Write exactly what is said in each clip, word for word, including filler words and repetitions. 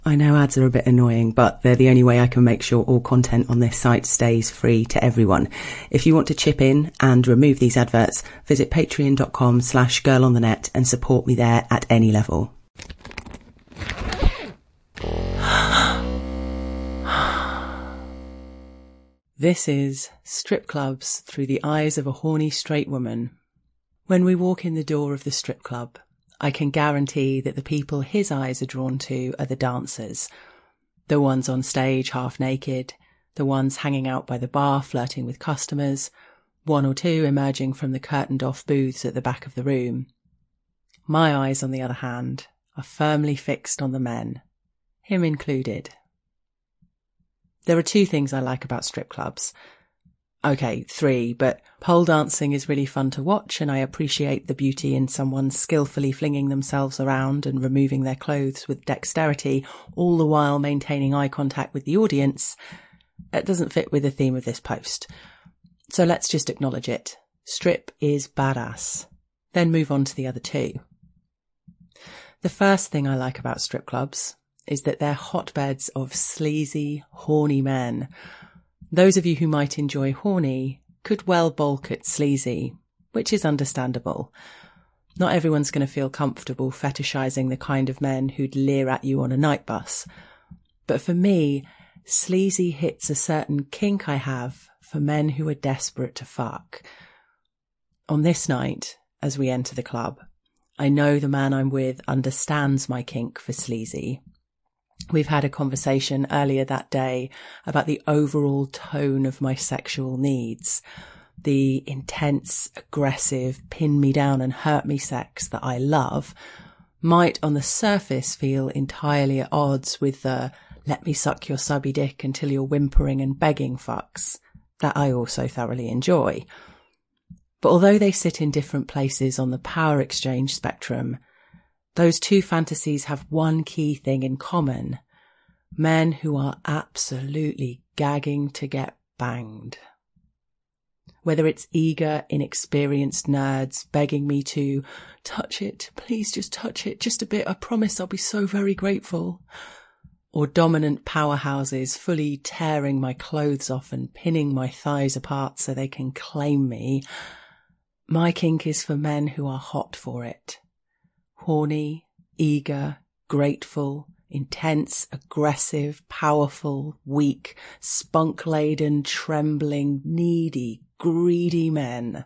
I know ads are a bit annoying, but they're the only way I can make sure all content on this site stays free to everyone. If you want to chip in and remove these adverts, visit patreon.com slash girlonthenet and support me there at any level. This is Strip Clubs Through the Eyes of a Horny Straight Woman. When we walk in the door of the strip club, I can guarantee that the people his eyes are drawn to are the dancers. The ones on stage half naked, the ones hanging out by the bar flirting with customers, one or two emerging from the curtained off booths at the back of the room. My eyes, on the other hand, are firmly fixed on the men, him included. There are two things I like about strip clubs. Okay, three, but pole dancing is really fun to watch, and I appreciate the beauty in someone skillfully flinging themselves around and removing their clothes with dexterity, all the while maintaining eye contact with the audience. It doesn't fit with the theme of this post. So let's just acknowledge it. Strip is badass. Then move on to the other two. The first thing I like about strip clubs is that they're hotbeds of sleazy, horny men. Those of you who might enjoy horny could well balk at sleazy, which is understandable. Not everyone's going to feel comfortable fetishizing the kind of men who'd leer at you on a night bus. But for me, sleazy hits a certain kink I have for men who are desperate to fuck. On this night, as we enter the club, I know the man I'm with understands my kink for sleazy. We've had a conversation earlier that day about the overall tone of my sexual needs, the intense, aggressive, pin me down and hurt me sex that I love might on the surface feel entirely at odds with the let me suck your subby dick until you're whimpering and begging fucks that I also thoroughly enjoy. But although they sit in different places on the power exchange spectrum, those two fantasies have one key thing in common: men who are absolutely gagging to get banged. Whether it's eager, inexperienced nerds begging me to touch it, please just touch it, just a bit, I promise I'll be so very grateful. Or dominant powerhouses fully tearing my clothes off and pinning my thighs apart so they can claim me. My kink is for men who are hot for it. Horny, eager, grateful, intense, aggressive, powerful, weak, spunk-laden, trembling, needy, greedy men.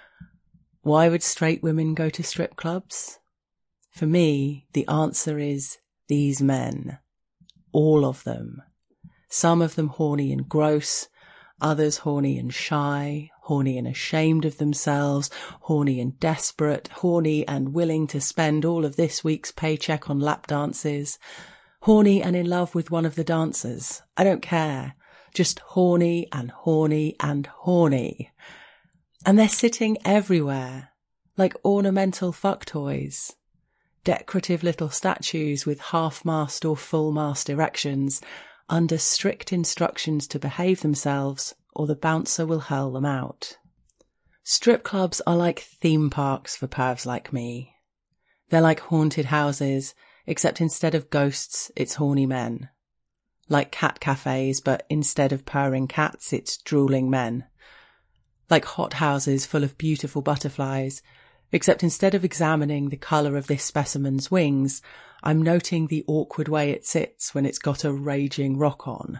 Why would straight women go to strip clubs? For me, the answer is these men. All of them. Some of them horny and gross, others horny and shy, horny and ashamed of themselves, horny and desperate, horny and willing to spend all of this week's paycheck on lap dances, horny and in love with one of the dancers. I don't care. Just horny and horny and horny. And they're sitting everywhere, like ornamental fuck toys. Decorative little statues with half-mast or full-mast erections, under strict instructions to behave themselves, or the bouncer will hurl them out. Strip clubs are like theme parks for pervs like me. They're like haunted houses, except instead of ghosts, it's horny men. Like cat cafes, but instead of purring cats, it's drooling men. Like hot houses full of beautiful butterflies, except instead of examining the colour of this specimen's wings, I'm noting the awkward way it sits when it's got a raging rock on.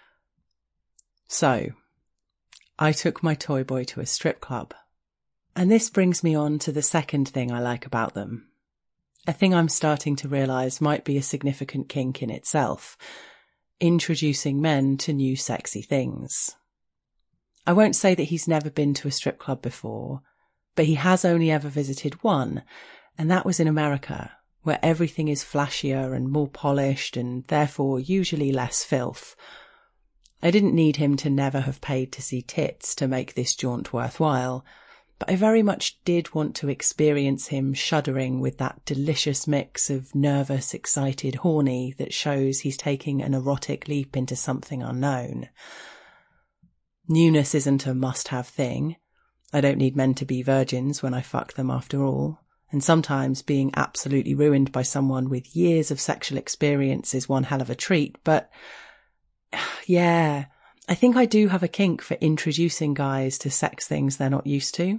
So, I took my toy boy to a strip club. And this brings me on to the second thing I like about them. A thing I'm starting to realise might be a significant kink in itself. Introducing men to new sexy things. I won't say that he's never been to a strip club before, but he has only ever visited one, and that was in America, where everything is flashier and more polished and therefore usually less filth. I didn't need him to never have paid to see tits to make this jaunt worthwhile, but I very much did want to experience him shuddering with that delicious mix of nervous, excited, horny that shows he's taking an erotic leap into something unknown. Newness isn't a must-have thing. I don't need men to be virgins when I fuck them after all. And sometimes being absolutely ruined by someone with years of sexual experience is one hell of a treat. But yeah, I think I do have a kink for introducing guys to sex things they're not used to.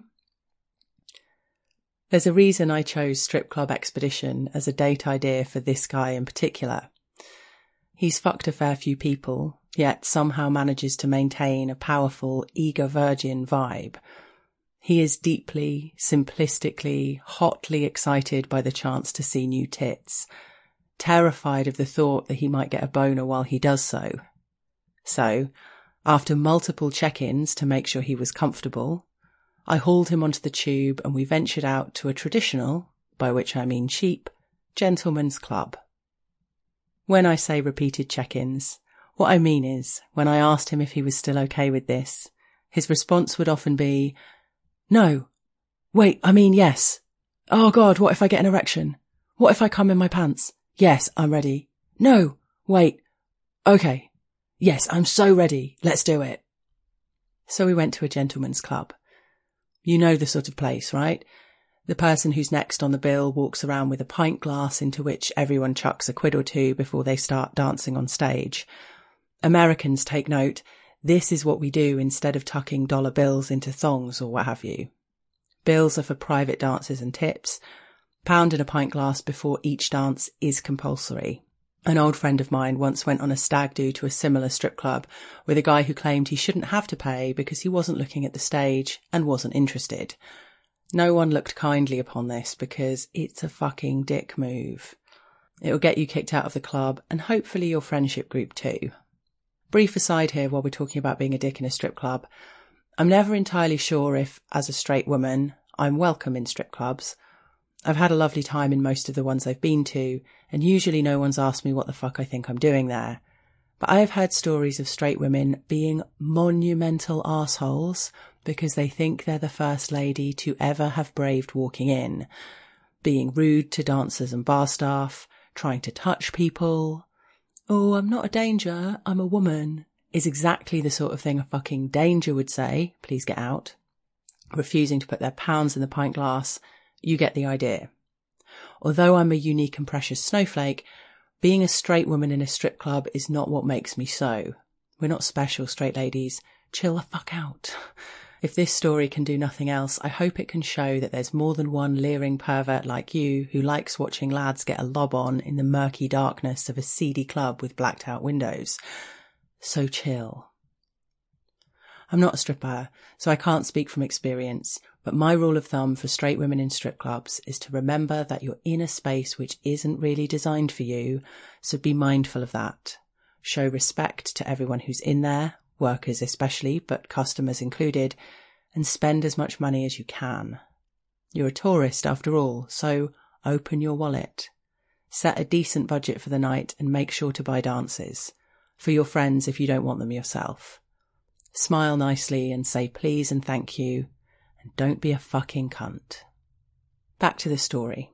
There's a reason I chose Strip Club Expedition as a date idea for this guy in particular. He's fucked a fair few people, yet somehow manages to maintain a powerful, eager virgin vibe. He is deeply, simplistically, hotly excited by the chance to see new tits, terrified of the thought that he might get a boner while he does so. So, after multiple check-ins to make sure he was comfortable, I hauled him onto the tube and we ventured out to a traditional, by which I mean cheap, gentleman's club. When I say repeated check-ins, what I mean is, when I asked him if he was still okay with this, his response would often be, "No. Wait, I mean yes. Oh God, what if I get an erection? What if I come in my pants? Yes, I'm ready. No. Wait. Okay. Yes, I'm so ready. Let's do it." So we went to a gentleman's club. You know the sort of place, right? The person who's next on the bill walks around with a pint glass into which everyone chucks a quid or two before they start dancing on stage. Americans, take note, this is what we do instead of tucking dollar bills into thongs or what have you. Bills are for private dances and tips. Pound in a pint glass before each dance is compulsory. An old friend of mine once went on a stag do to a similar strip club with a guy who claimed he shouldn't have to pay because he wasn't looking at the stage and wasn't interested. No one looked kindly upon this because it's a fucking dick move. It'll get you kicked out of the club and hopefully your friendship group too. Brief aside here while we're talking about being a dick in a strip club. I'm never entirely sure if, as a straight woman, I'm welcome in strip clubs. I've had a lovely time in most of the ones I've been to, and usually no one's asked me what the fuck I think I'm doing there. But I have heard stories of straight women being monumental arseholes because they think they're the first lady to ever have braved walking in, being rude to dancers and bar staff, trying to touch people. "Oh, I'm not a danger, I'm a woman," is exactly the sort of thing a fucking danger would say, "Please get out." Refusing to put their pounds in the pint glass. You get the idea. Although I'm a unique and precious snowflake, being a straight woman in a strip club is not what makes me so. We're not special, straight ladies. Chill the fuck out. If this story can do nothing else, I hope it can show that there's more than one leering pervert like you who likes watching lads get a lob on in the murky darkness of a seedy club with blacked out windows. So chill. I'm not a stripper, so I can't speak from experience, but my rule of thumb for straight women in strip clubs is to remember that you're in a space which isn't really designed for you, so be mindful of that. Show respect to everyone who's in there, workers especially, but customers included, and spend as much money as you can. You're a tourist after all, so open your wallet. Set a decent budget for the night and make sure to buy dances. For your friends if you don't want them yourself. Smile nicely and say please and thank you, and don't be a fucking cunt. Back to the story.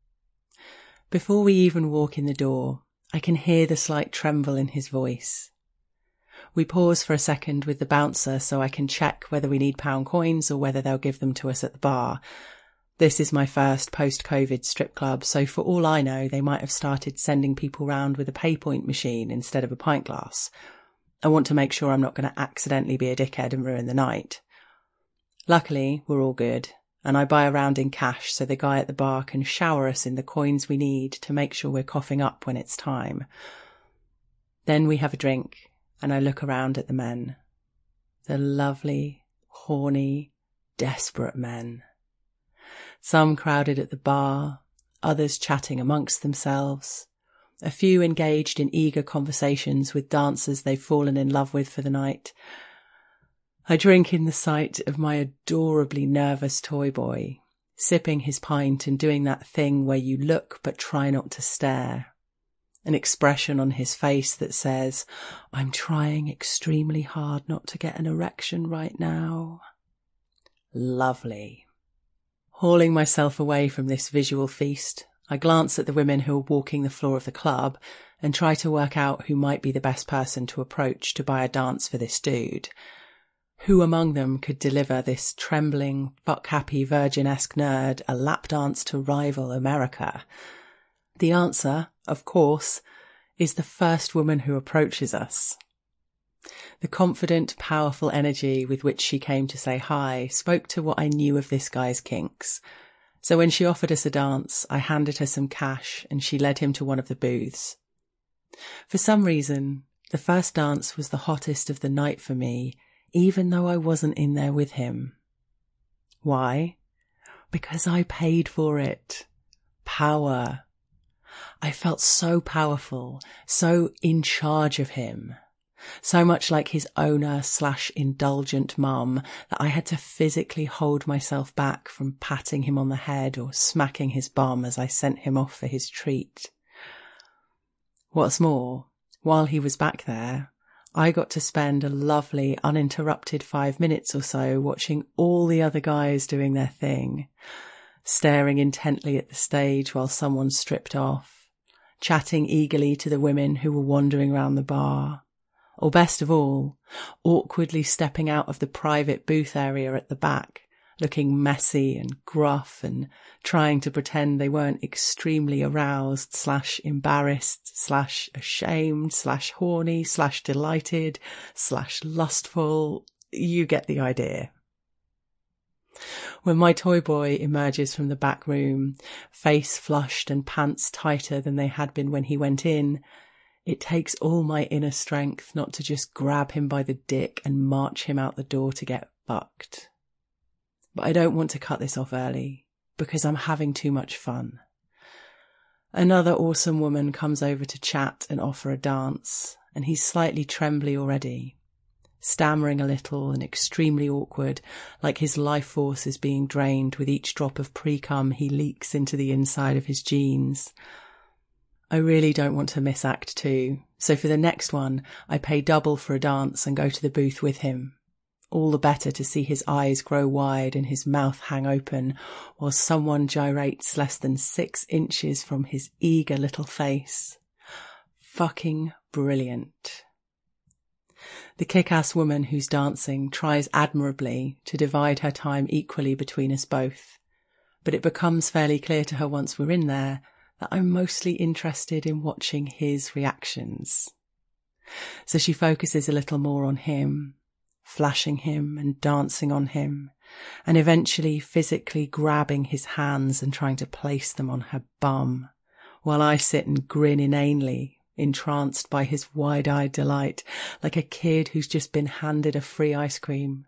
Before we even walk in the door, I can hear the slight tremble in his voice. We pause for a second with the bouncer so I can check whether we need pound coins or whether they'll give them to us at the bar. This is my first post-COVID strip club, so for all I know, they might have started sending people round with a pay point machine instead of a pint glass. I want to make sure I'm not going to accidentally be a dickhead and ruin the night. Luckily, we're all good, and I buy a round in cash so the guy at the bar can shower us in the coins we need to make sure we're coughing up when it's time. Then we have a drink, and I look around at the men. The lovely, horny, desperate men. Some crowded at the bar, others chatting amongst themselves. A few engaged in eager conversations with dancers they've fallen in love with for the night. I drink in the sight of my adorably nervous toy boy, sipping his pint and doing that thing where you look but try not to stare. An expression on his face that says, "I'm trying extremely hard not to get an erection right now." Lovely. Hauling myself away from this visual feast, I glance at the women who are walking the floor of the club and try to work out who might be the best person to approach to buy a dance for this dude. Who among them could deliver this trembling, fuck-happy virgin-esque nerd a lap dance to rival America? The answer, of course, is the first woman who approaches us. The confident, powerful energy with which she came to say hi spoke to what I knew of this guy's kinks. So when she offered us a dance, I handed her some cash and she led him to one of the booths. For some reason, the first dance was the hottest of the night for me, even though I wasn't in there with him. Why? Because I paid for it. Power. I felt so powerful, so in charge of him. So much like his owner slash indulgent mum that I had to physically hold myself back from patting him on the head or smacking his bum as I sent him off for his treat. What's more, while he was back there, I got to spend a lovely, uninterrupted five minutes or so watching all the other guys doing their thing, staring intently at the stage while someone stripped off, chatting eagerly to the women who were wandering around the bar, or best of all, awkwardly stepping out of the private booth area at the back, looking messy and gruff and trying to pretend they weren't extremely aroused slash embarrassed slash ashamed slash horny slash delighted slash lustful. You get the idea. When my toy boy emerges from the back room, face flushed and pants tighter than they had been when he went in, it takes all my inner strength not to just grab him by the dick and march him out the door to get fucked. But I don't want to cut this off early, because I'm having too much fun. Another awesome woman comes over to chat and offer a dance, and he's slightly trembly already, stammering a little and extremely awkward, like his life force is being drained with each drop of pre-cum he leaks into the inside of his jeans. I really don't want to miss Act Two, so for the next one, I pay double for a dance and go to the booth with him. All the better to see his eyes grow wide and his mouth hang open while someone gyrates less than six inches from his eager little face. Fucking brilliant. The kick-ass woman who's dancing tries admirably to divide her time equally between us both, but it becomes fairly clear to her once we're in there that I'm mostly interested in watching his reactions. So she focuses a little more on him, flashing him and dancing on him, and eventually physically grabbing his hands and trying to place them on her bum, while I sit and grin inanely, entranced by his wide-eyed delight, like a kid who's just been handed a free ice cream.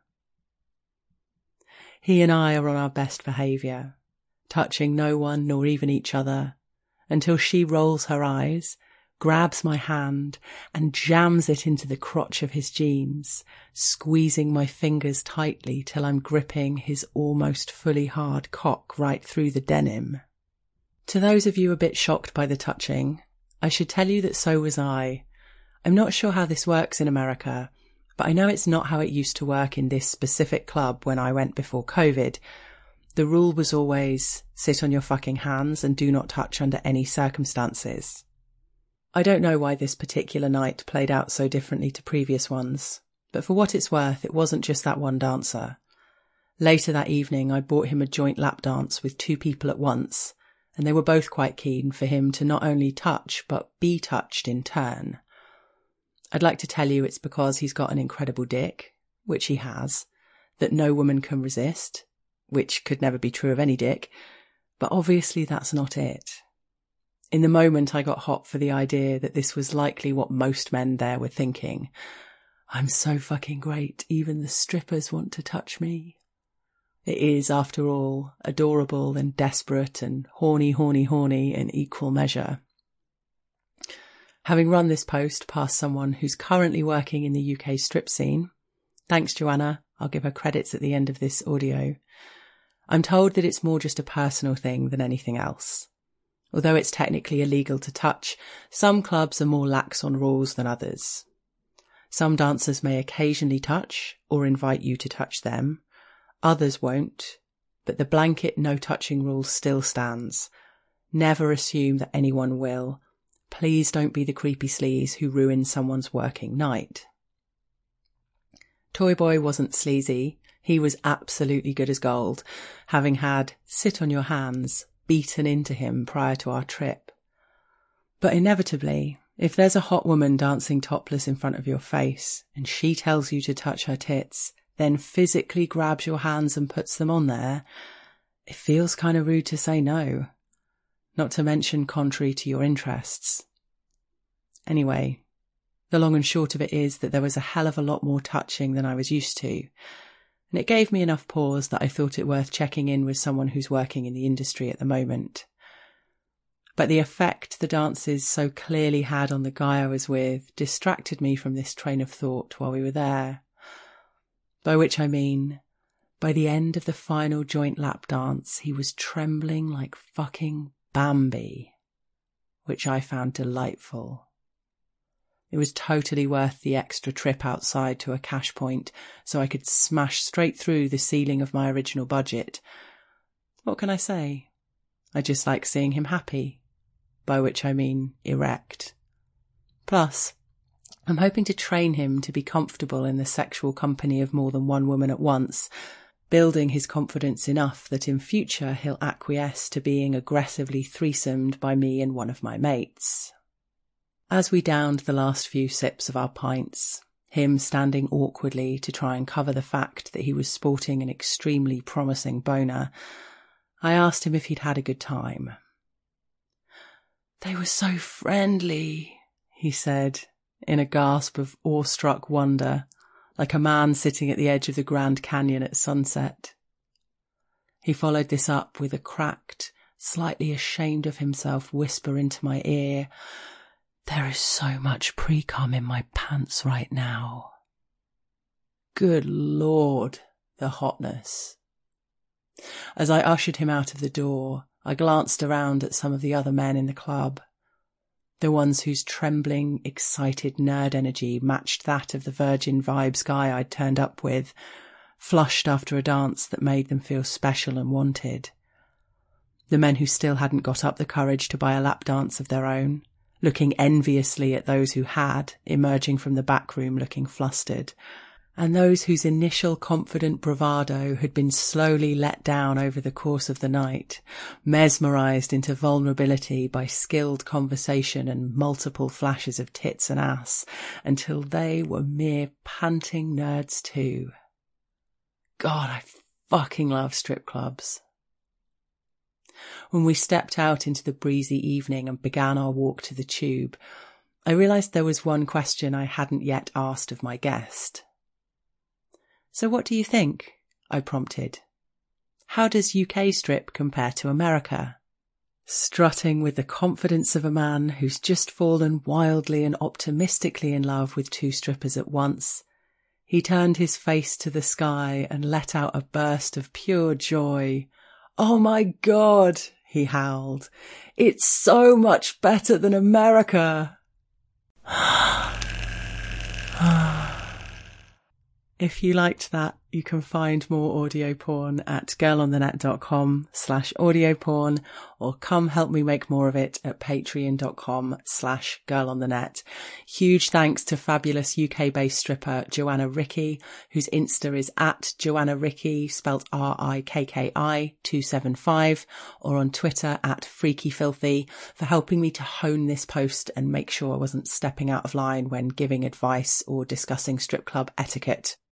He and I are on our best behaviour, touching no one nor even each other, until she rolls her eyes, grabs my hand and jams it into the crotch of his jeans, squeezing my fingers tightly till I'm gripping his almost fully hard cock right through the denim. To those of you a bit shocked by the touching, I should tell you that so was I. I'm not sure how this works in America, but I know it's not how it used to work in this specific club when I went before COVID. The rule was always, sit on your fucking hands and do not touch under any circumstances. I don't know why this particular night played out so differently to previous ones, but for what it's worth, it wasn't just that one dancer. Later that evening, I bought him a joint lap dance with two people at once, and they were both quite keen for him to not only touch, but be touched in turn. I'd like to tell you it's because he's got an incredible dick, which he has, that no woman can resist, which could never be true of any dick, but obviously that's not it. In the moment I got hot for the idea that this was likely what most men there were thinking. I'm so fucking great, even the strippers want to touch me. It is, after all, adorable and desperate and horny, horny, horny in equal measure. Having run this post past someone who's currently working in the U K strip scene, thanks Joanna, I'll give her credits at the end of this audio, I'm told that it's more just a personal thing than anything else. Although it's technically illegal to touch, some clubs are more lax on rules than others. Some dancers may occasionally touch or invite you to touch them. Others won't, but the blanket no touching rule still stands. Never assume that anyone will. Please don't be the creepy sleaze who ruins someone's working night. Toy Boy wasn't sleazy. He was absolutely good as gold, having had Sit on Your Hands beaten into him prior to our trip. But inevitably, if there's a hot woman dancing topless in front of your face and she tells you to touch her tits, then physically grabs your hands and puts them on there, it feels kind of rude to say no. Not to mention contrary to your interests. Anyway, the long and short of it is that there was a hell of a lot more touching than I was used to, and it gave me enough pause that I thought it worth checking in with someone who's working in the industry at the moment. But the effect the dances so clearly had on the guy I was with distracted me from this train of thought while we were there. By which I mean, by the end of the final joint lap dance, he was trembling like fucking Bambi, which I found delightful. It was totally worth the extra trip outside to a cash point so I could smash straight through the ceiling of my original budget. What can I say? I just like seeing him happy, by which I mean erect. Plus, I'm hoping to train him to be comfortable in the sexual company of more than one woman at once, building his confidence enough that in future he'll acquiesce to being aggressively threesomed by me and one of my mates. As we downed the last few sips of our pints, him standing awkwardly to try and cover the fact that he was sporting an extremely promising boner, I asked him if he'd had a good time. "They were so friendly," he said, in a gasp of awestruck wonder, like a man sitting at the edge of the Grand Canyon at sunset. He followed this up with a cracked, slightly ashamed of himself whisper into my ear, "There is so much pre-cum in my pants right now." Good Lord, the hotness. As I ushered him out of the door, I glanced around at some of the other men in the club. The ones whose trembling, excited nerd energy matched that of the virgin vibes guy I'd turned up with, flushed after a dance that made them feel special and wanted. The men who still hadn't got up the courage to buy a lap dance of their own, looking enviously at those who had, emerging from the back room looking flustered, and those whose initial confident bravado had been slowly let down over the course of the night, mesmerised into vulnerability by skilled conversation and multiple flashes of tits and ass, until they were mere panting nerds too. God, I fucking love strip clubs. When we stepped out into the breezy evening and began our walk to the tube, I realised there was one question I hadn't yet asked of my guest. "So what do you think?" I prompted. "How does U K strip compare to America?" Strutting with the confidence of a man who's just fallen wildly and optimistically in love with two strippers at once, he turned his face to the sky and let out a burst of pure joy. "Oh my God," he howled. "It's so much better than America." If you liked that, you can find more audio porn at girlonthenet.com slash audio porn, or come help me make more of it at patreon.com slash girlonthenet. Huge thanks to fabulous U K-based stripper Joanna Ricky, whose Insta is at Joanna Ricky, spelt R I K K I two seven five, or on Twitter at Freaky Filthy, for helping me to hone this post and make sure I wasn't stepping out of line when giving advice or discussing strip club etiquette.